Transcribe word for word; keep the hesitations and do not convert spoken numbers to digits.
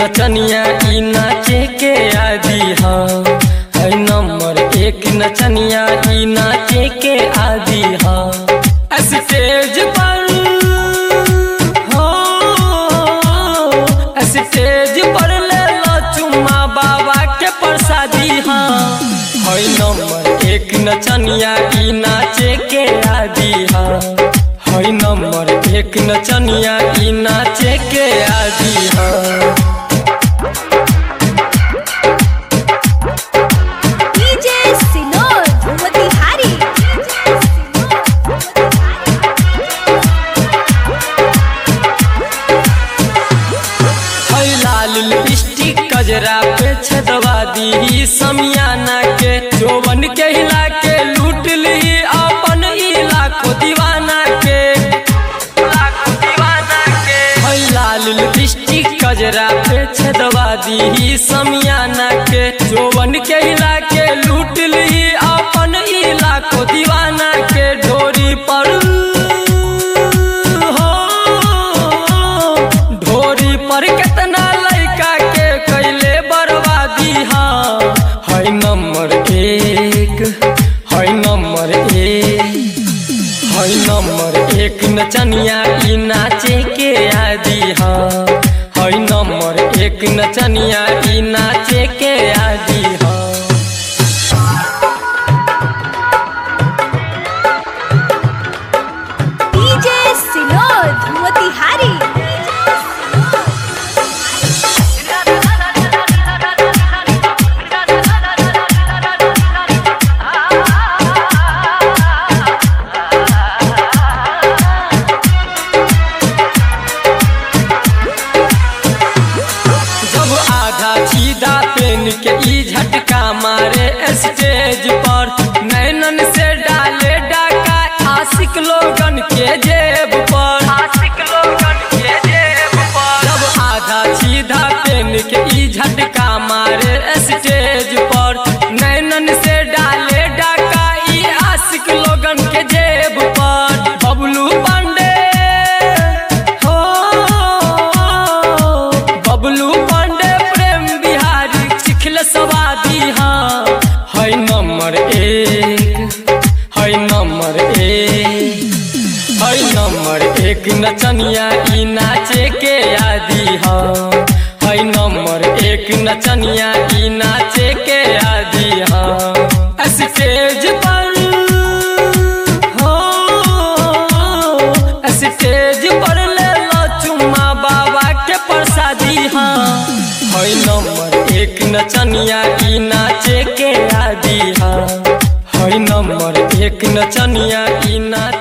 नचनिया ई नाचे के आदि हाँ, है नंबर एक नचनिया ई नाचे के आदि हाँ। स्टेज पर हो स्टेज पर ले लो चुम्मा बाबा के प्रसादी हाँ, है नंबर एक नचनिया ई नाचे के आदि हाँ, है नंबर एक नचनिया ई नाचे के आदि हाँ। लिपस्टिक कजरा पे छदवा दी समियाना के, जोवन के हिला के लूट ली अपन ई लाखों दीवाना के, लाखों दीवाना के। लाल लिपस्टिक कजरा पे छदवा दी समियाना के, जोवन के हिला के लूट ली अपन ई लाखों दीवाना के। ढोरी पर हो ढोरी पर कितना नंबर एक है नंबर एक है नंबर एक नचनिया ई नाचे के आदि हाँ, है नंबर एक नचनिया ई नाचे के आदि हाँ। डीजे सिनोद मोतिहारी। सीधा पेन के ई झटका मारे स्टेज पर, नैनन से डाले डाका आशिक लोगन के जेब पर, आशिक लोगन के जेब पर। जब आधा सीधा पेन के ई झटका मारे स्टेज पर, नैनन से डाले डाका ई आशिक लोगन के जेब पर। बबलू पांडे हो बबलू पांडे सवादी हाँ, है नंबर एक है नंबर एक है नंबर एक नचनिया ई नाचे के आदि हाँ, है नंबर एक नचनिया ई नाचे के आदि हाँ। स्टेज पर हो स्टेज पर ले लो चुम्मा बाबा के प्रसादी हाँ, है नंबर एक नचनिया ई नाचे के आदि हाँ, है नंबर एक नचनिया ई नाचे